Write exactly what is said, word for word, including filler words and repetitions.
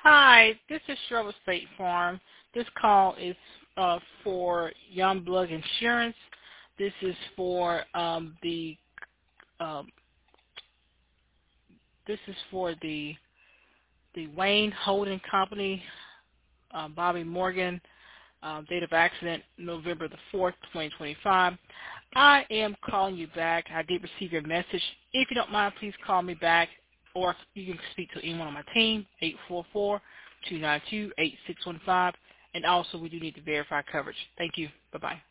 Hi, this is Sherwood State Farm. This call is uh, for Youngblood Insurance. This is for um, the um, this is for the the Wayne Holding Company, uh, Bobby Morgan. Uh, date of accident November the fourth, twenty twenty-five. I am calling you back. I did receive your message. If you don't mind, please call me back, or you can speak to anyone on my team, eight four four, two nine two, eight six one five. And also, we do need to verify coverage. Thank you. Bye-bye.